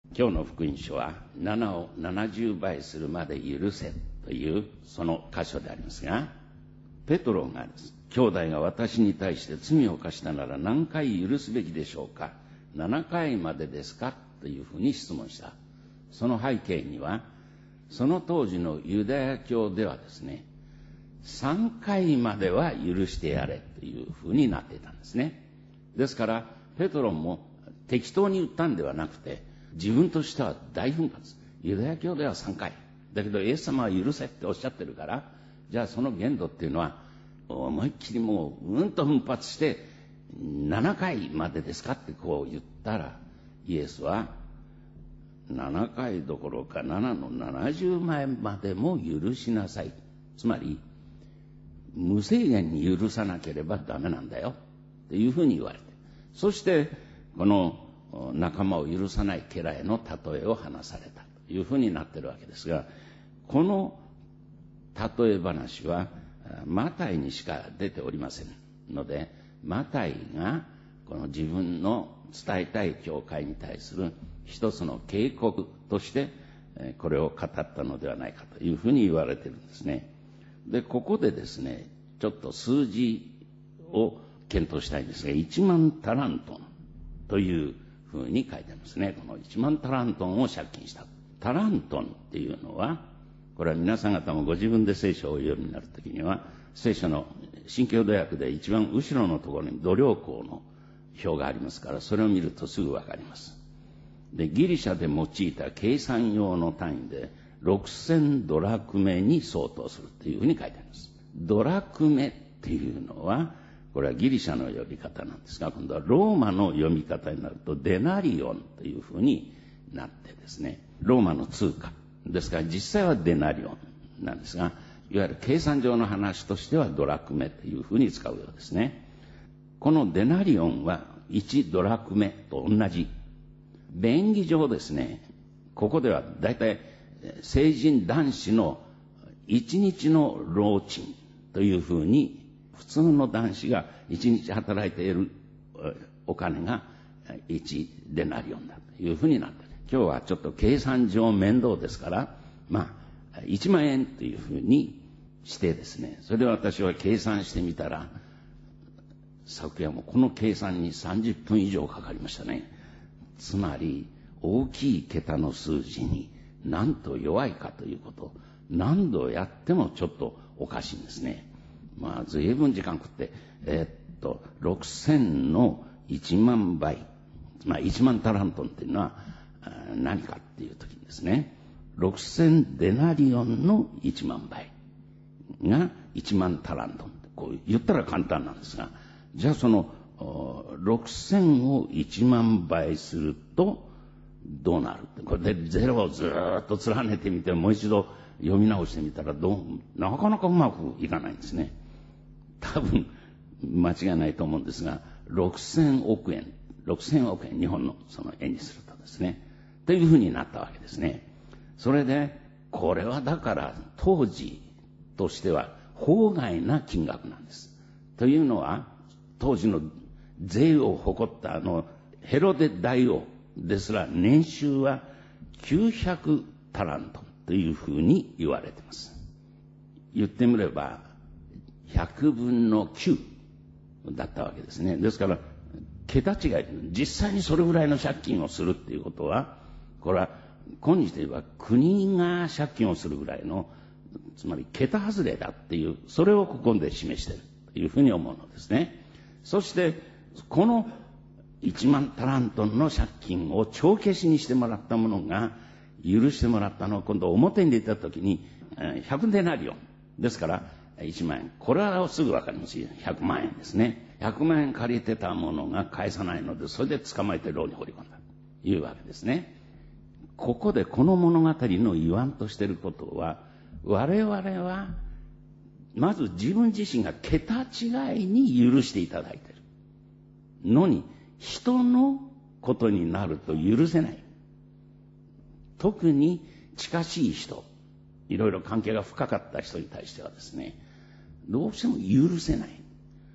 今日の福音書は7を70倍するまで許せというその箇所でありますが、ペトロがです、兄弟が私に対して罪を犯したなら何回許すべきでしょうか、7回までですかというふうに質問した。その背景には、その当時のユダヤ教ではですね、3回までは許してやれというふうになっていたんですね。ですからペトロも適当に言ったんではなくて、自分としては大奮発。ユダヤ教では3回だけどイエス様は許せっておっしゃってるから、じゃあその限度っていうのは思いっきりもううんと奮発して7回までですかってこう言ったら、イエスは7回どころか7の70枚までも許しなさい。つまり無制限に許さなければダメなんだよっていうふうに言われて、そしてこの仲間を許さない家来の例えを話されたというふうになっているわけですが、この例え話はマタイにしか出ておりませんので、マタイがこの自分の伝えたい教会に対する一つの警告としてこれを語ったのではないかというふうに言われているんですね。で、ここでですね、ちょっと数字を検討したいんですが、1万タラントンというふうに書いてありますね。この1万タラントンを借金した。タラントンっていうのは、これは皆さん方もご自分で聖書をお読みになるときには、聖書の新共同訳で一番後ろのところに度量衡の表がありますから、それを見るとすぐわかります。で、ギリシャで用いた計算用の単位で6000ドラクメに相当するというふうに書いてあります。ドラクメっていうのは、これはギリシャの呼び方なんですが、今度はローマの読み方になるとデナリオンというふうになってですね、ローマの通貨ですから実際はデナリオンなんですが、いわゆる計算上の話としてはドラクメというふうに使うようですね。このデナリオンは1ドラクメと同じ。便宜上ですね、ここではだいたい成人男子の1日の労賃というふうに、普通の男子が1日働いているお金が1デナリオンだというふうになっている。今日はちょっと計算上面倒ですから、1万円というふうにしてですね、それで私は計算してみたら、昨夜もこの計算に30分以上かかりましたね。つまり大きい桁の数字になんと弱いかということ、何度やってもちょっとおかしいんですね。随分時間食って、6000の1万倍、1万タラントンっていうのは何かっていう時にですね、6000デナリオンの1万倍が1万タラントン。こう言ったら簡単なんですが、じゃあその6000を1万倍するとどうなる？これでゼロをずっと連ねてみて、もう一度読み直してみたらなかなかうまくいかないんですね。多分間違いないと思うんですが、6000億円、日本のその円にするとですね、というふうになったわけですね。それでこれはだから当時としては法外な金額なんです。というのは、当時の税を誇ったヘロデ大王ですら年収は900タラントンというふうに言われています。言ってみれば100分の9だったわけですね。ですから桁違い、実際にそれぐらいの借金をするっていうことは、これは今日で言えば国が借金をするぐらいの、つまり桁外れだっていう、それをここで示しているというふうに思うのですね。そしてこの1万タラントンの借金を帳消しにしてもらったものが許してもらったのを今度表に出たときに100デナリオンですから1万円。これはすぐわかりますよ。100万円ですね。100万円借りてたものが返さないので、それで捕まえて牢に放り込んだというわけですね。ここでこの物語の言わんとしていることは、我々はまず自分自身が桁違いに許していただいているのに、人のことになると許せない。特に近しい人、いろいろ関係が深かった人に対してはですね、どうしても許せない。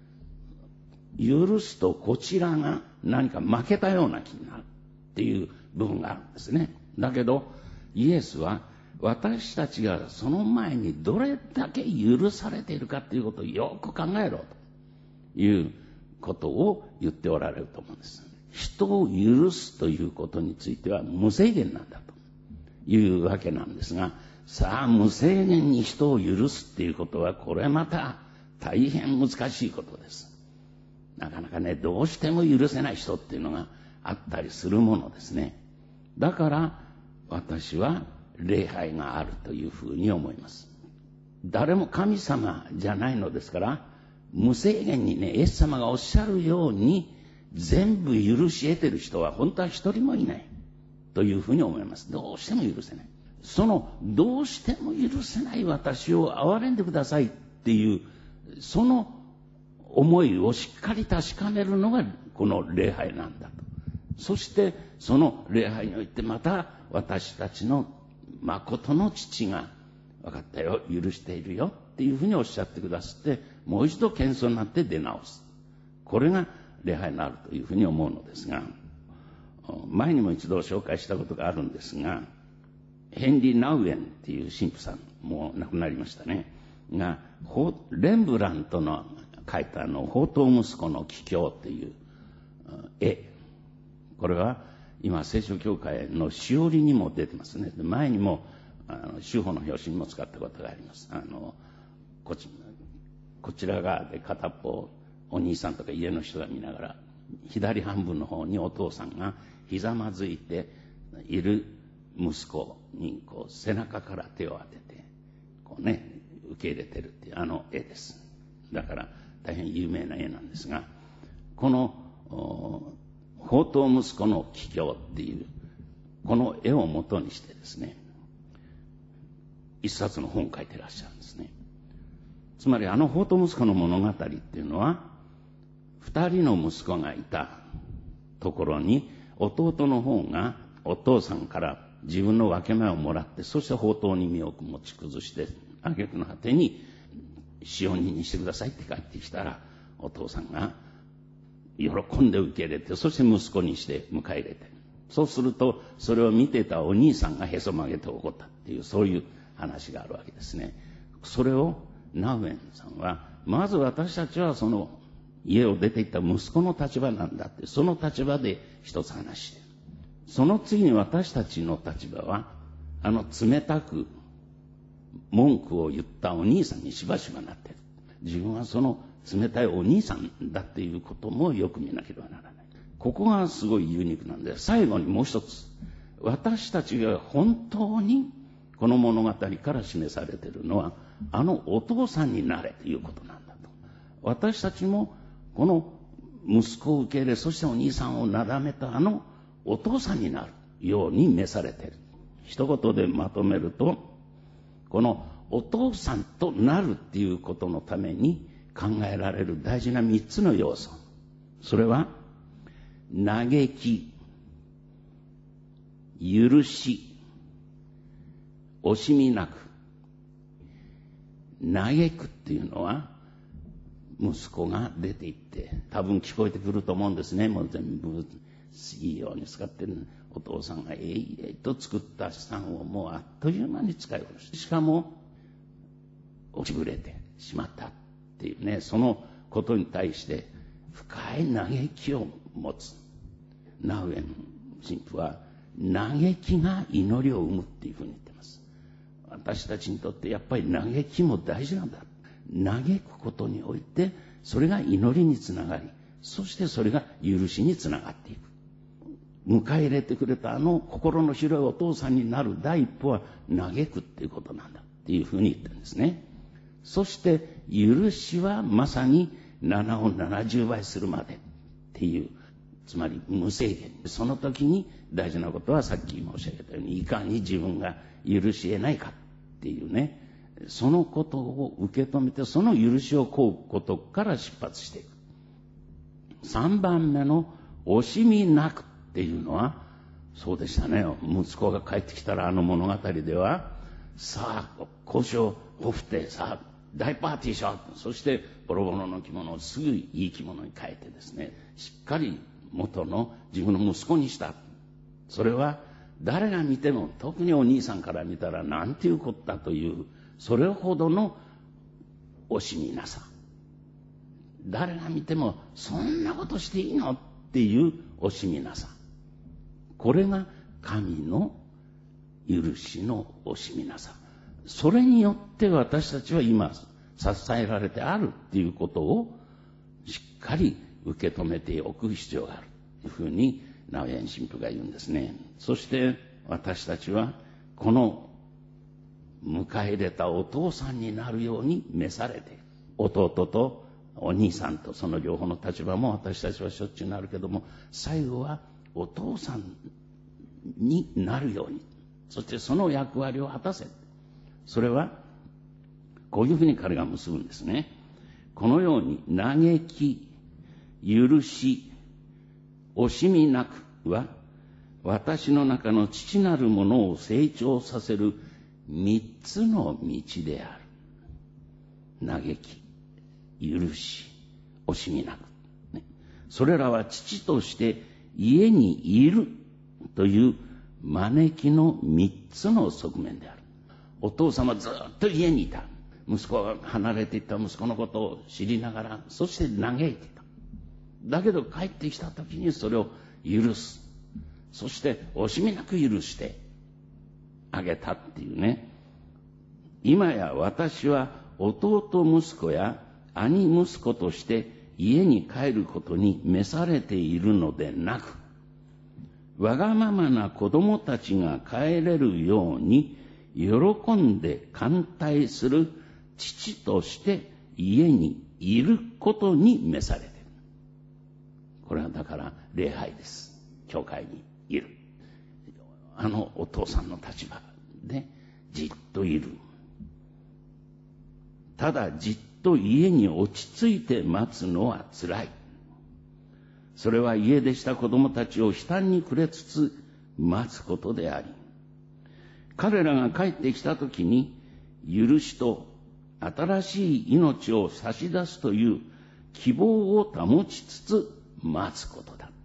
許すとこちらが何か負けたような気になるっていう部分があるんですね。だけどイエスは私たちがその前にどれだけ許されているかということをよく考えろということを言っておられると思うんです。人を許すということについては無制限なんだというわけなんですが、さあ無制限に人を許すっていうことはこれまた大変難しいことです。なかなかね、どうしても許せない人っていうのがあったりするものですね。だから私は礼拝があるというふうに思います。誰も神様じゃないのですから、無制限にね、イエス様がおっしゃるように全部許し得てる人は本当は一人もいないというふうに思います。どうしても許せない。そのどうしても許せない私を憐れんでくださいっていうその思いをしっかり確かめるのがこの礼拝なんだと。そしてその礼拝においてまた私たちの誠の父が分かったよ、許しているよっていうふうにおっしゃってくださって、もう一度謙遜になって出直す。これが礼拝になるというふうに思うのですが、前にも一度紹介したことがあるんですが、ヘンリー・ナウエンっていう神父さん、もう亡くなりましたね、がレンブラントの描いた宝刀息子の帰郷っていう絵、これは今聖書教会のしおりにも出てますね。前にも修法の表紙にも使ったことがあります。こちら側で片方お兄さんとか家の人が見ながら、左半分の方にお父さんがひざまずいている息子にこう背中から手を当ててこうね受け入れてるっていう絵です。だから大変有名な絵なんですが、この宝刀息子の帰郷っていうこの絵を元にしてですね、一冊の本を書いてらっしゃるんですね。つまり宝刀息子の物語っていうのは、二人の息子がいたところに弟の方がお父さんから自分の分け前をもらって、そして宝刀に身を持ち崩して挙句の果てに使用人にしてくださいって帰ってきたら、お父さんが喜んで受け入れて、そして息子にして迎え入れて、そうするとそれを見てたお兄さんがへそ曲げて怒ったっていう、そういう話があるわけですね。それをナウエンさんは、まず私たちはその家を出ていった息子の立場なんだって、その立場で一つ話して、その次に私たちの立場は冷たく文句を言ったお兄さんにしばしばなってる。自分はその冷たいお兄さんだっていうこともよく見なければならない。ここがすごいユニークなんで、最後にもう一つ、私たちが本当にこの物語から示されているのは、お父さんになれということなんだと。私たちもこの息子を受け入れ、そしてお兄さんをなだめたお父さんになるように召されている。一言でまとめると、このお父さんとなるっていうことのために考えられる大事な3つの要素。それは嘆き、許し、惜しみなく。嘆くっていうのは、息子が出て行って多分聞こえてくると思うんですね。もう全部いいように使ってる。お父さんがと作った資産をもうあっという間に使い下ろして、しかも落ちぶれてしまったっていうね、そのことに対して深い嘆きを持つ。ナウエン神父は、嘆きが祈りを生むっていうふうに言ってます。私たちにとってやっぱり嘆きも大事なんだ。嘆くことにおいてそれが祈りにつながり、そしてそれが許しにつながっていく。迎え入れてくれた心の広いお父さんになる第一歩は嘆くっていうことなんだっていうふうに言ってるんですね。そして許しはまさに7を70倍するまでっていう、つまり無制限。その時に大事なことはさっき申し上げたように、いかに自分が許し得ないかっていうね、そのことを受け止めて、その許しを請うことから出発していく。3番目の惜しみなくっていうのは、そうでしたね。息子が帰ってきたら物語では、さあ交渉を振ってさあ大パーティーしよう。そしてボロボロの着物をすぐいい着物に変えてですね、しっかり元の自分の息子にした。 それは誰が見ても、特にお兄さんから見たらなんていうこったという、それほどの惜しみなさ。誰が見てもそんなことしていいのっていう惜しみなさ。これが神の許しの惜しみなさ。それによって私たちは今支えられてあるっていうことをしっかり受け止めておく必要があるというふうにナウヤン神父が言うんですね。そして私たちはこの迎え入れたお父さんになるように召されて、弟とお兄さんとその両方の立場も私たちはしょっちゅうなるけども、最後はお父さんになるように、そしてその役割を果たせ。それはこういうふうに彼が結ぶんですね。このように嘆き、許し、惜しみなくは私の中の父なるものを成長させる三つの道である。嘆き、許し、惜しみなく、ね。それらは父として家にいるという招きの三つの側面である。お父様ずっと家にいた。息子が離れていった息子のことを知りながら、そして嘆いていた。だけど帰ってきた時にそれを許す。そして惜しみなく許してあげたっていうね。今や私は弟息子や兄息子として家に帰ることに召されているのでなく、わがままな子供たちが帰れるように喜んで歓待する父として家にいることに召されている。これはだから礼拝です。教会にいる。あのお父さんの立場でじっといる。ただじっと家に落ち着いて待つのはつらい。それは家出した子供たちを悲嘆に暮れつつ待つことであり、彼らが帰ってきたときに許しと新しい命を差し出すという希望を保ちつつ待つことだ。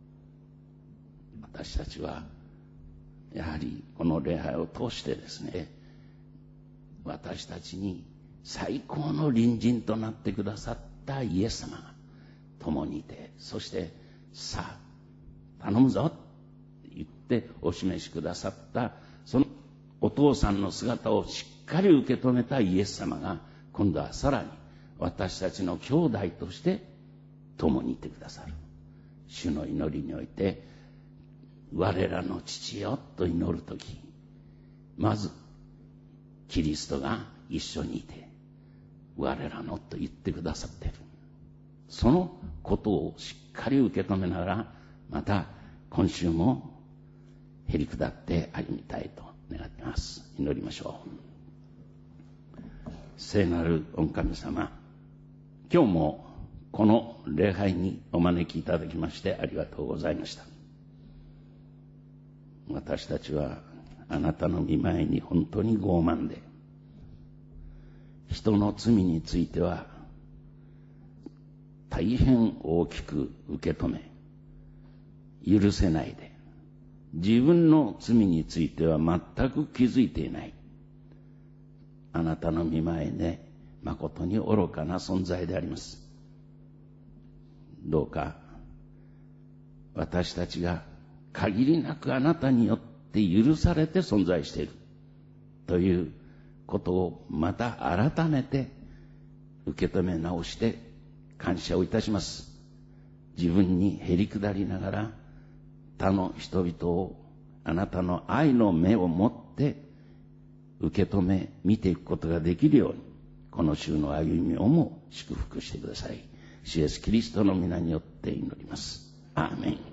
私たちはやはりこの礼拝を通してですね、私たちに最高の隣人となってくださったイエス様が共にいて、そしてさあ頼むぞと言ってお示しくださったそのお父さんの姿をしっかり受け止めたイエス様が今度はさらに私たちの兄弟として共にいてくださる。主の祈りにおいて我らの父よと祈るとき、まずキリストが一緒にいて我らのと言ってくださっている。そのことをしっかり受け止めながら、また今週もへり下って歩みたいと願っています。祈りましょう。聖なる御神様、今日もこの礼拝にお招きいただきましてありがとうございました。私たちはあなたの御前に本当に傲慢で、人の罪については大変大きく受け止め、許せないで、自分の罪については全く気づいていない。あなたの御前で誠に愚かな存在であります。どうか私たちが限りなくあなたによって許されて存在しているということをまた改めて受け止め直して感謝をいたします。自分にへり下りながら他の人々をあなたの愛の目を持って受け止め見ていくことができるように、この週の歩みをも祝福してください。主イエスキリストの皆によって祈ります。アーメン。